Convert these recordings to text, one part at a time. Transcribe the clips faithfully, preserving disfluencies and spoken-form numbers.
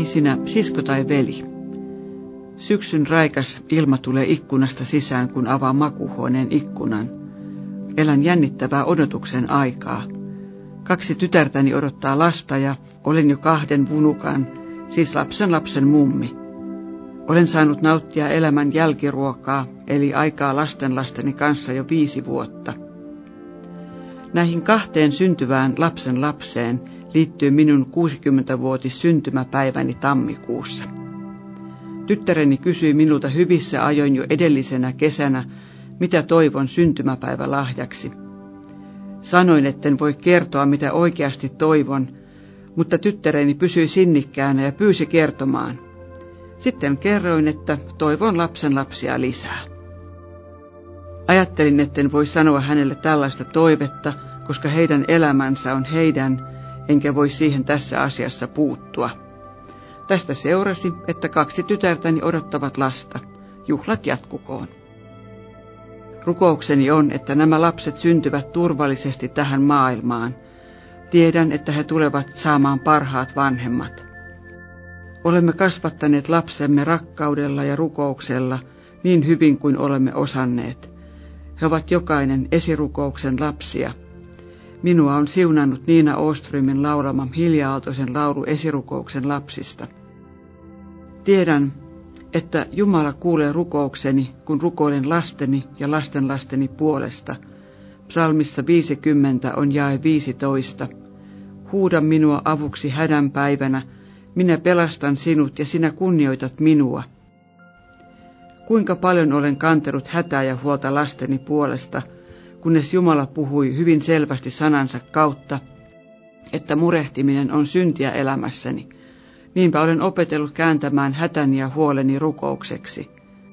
sinä, sisko tai veli? Syksyn raikas ilma tulee ikkunasta sisään, kun avaa makuuhuoneen ikkunan. Elän jännittävää odotuksen aikaa. Kaksi tytärtäni odottaa lasta ja olen jo kahden vunukan, siis lapsen lapsen mummi. Olen saanut nauttia elämän jälkiruokaa, eli aikaa lastenlasteni kanssa jo viisi vuotta. Näihin kahteen syntyvään lapsen lapseen liittyy minun kuusikymmentävuotis syntymäpäiväni tammikuussa. Tyttäreni kysyi minulta hyvissä ajoin jo edellisenä kesänä, mitä toivon syntymäpäivälahjaksi. Sanoin, etten voi kertoa, mitä oikeasti toivon, mutta tyttäreni pysyi sinnikkäänä ja pyysi kertomaan. Sitten kerroin, että toivon lapsen lapsia lisää. Ajattelin, etten voi sanoa hänelle tällaista toivetta, koska heidän elämänsä on heidän, enkä voi siihen tässä asiassa puuttua. Tästä seurasi, että kaksi tytärtäni odottavat lasta. Juhlat jatkukoon. Rukoukseni on, että nämä lapset syntyvät turvallisesti tähän maailmaan. Tiedän, että he tulevat saamaan parhaat vanhemmat. Olemme kasvattaneet lapsemme rakkaudella ja rukouksella niin hyvin kuin olemme osanneet. He ovat jokainen esirukouksen lapsia. Minua on siunannut Niina Åströmin laulama Hilja-Aaltoisen laulu esirukouksen lapsista. Tiedän, että Jumala kuulee rukoukseni, kun rukoilen lasteni ja lastenlasteni puolesta. Psalmissa viisikymmentä on jae viisitoista. Huuda minua avuksi hädän päivänä, minä pelastan sinut ja sinä kunnioitat minua. Kuinka paljon olen kantanut hätää ja huolta lasteni puolesta, kunnes Jumala puhui hyvin selvästi sanansa kautta, että murehtiminen on syntiä elämässäni. Niinpä olen opetellut kääntämään hätäni ja huoleni rukoukseksi.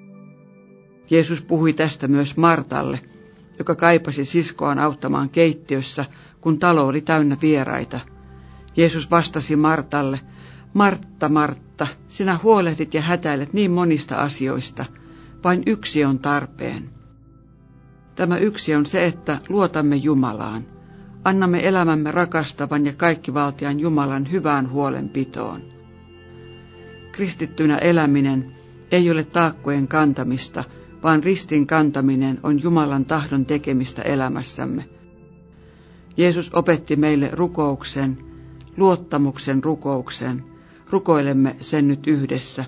Jeesus puhui tästä myös Martalle, joka kaipasi siskoaan auttamaan keittiössä, kun talo oli täynnä vieraita. Jeesus vastasi Martalle, Martta, Martta, sinä huolehdit ja hätäilet niin monista asioista, vain yksi on tarpeen. Tämä yksi on se, että luotamme Jumalaan. Annamme elämämme rakastavan ja kaikkivaltiaan Jumalan hyvään huolenpitoon. Kristittynä eläminen ei ole taakkojen kantamista, vaan ristin kantaminen on Jumalan tahdon tekemistä elämässämme. Jeesus opetti meille rukouksen, luottamuksen rukouksen. Rukoilemme sen nyt yhdessä.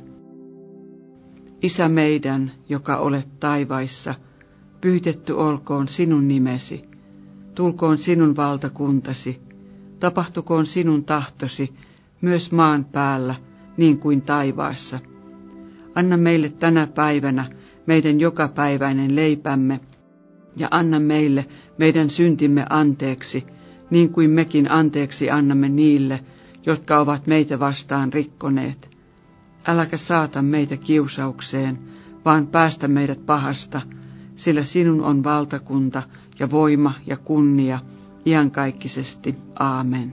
Isä meidän, joka olet taivaissa, pyhitetty olkoon sinun nimesi. Tulkoon sinun valtakuntasi. Tapahtukoon sinun tahtosi, myös maan päällä, niin kuin taivaassa. Anna meille tänä päivänä meidän jokapäiväinen leipämme, ja anna meille meidän syntimme anteeksi, niin kuin mekin anteeksi annamme niille, jotka ovat meitä vastaan rikkoneet. Äläkä saata meitä kiusaukseen, vaan päästä meidät pahasta, sillä sinun on valtakunta ja voima ja kunnia iankaikkisesti. Aamen.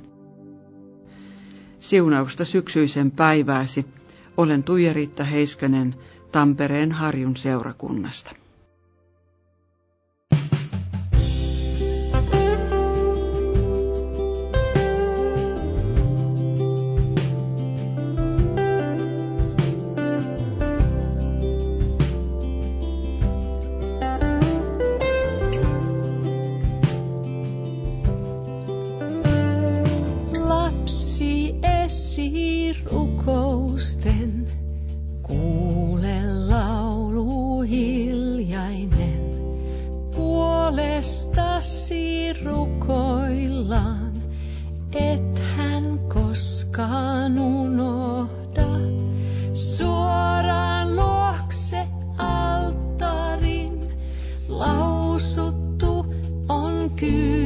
Siunausta syksyisen päivääsi. Olen Tuija-Riitta Heiskanen Tampereen Harjun seurakunnasta. Rukousten, kuule laulu hiljainen, puolestasi rukoillaan, et hän koskaan unohda. Suoraan luokse alttarin lausuttu on kyllä.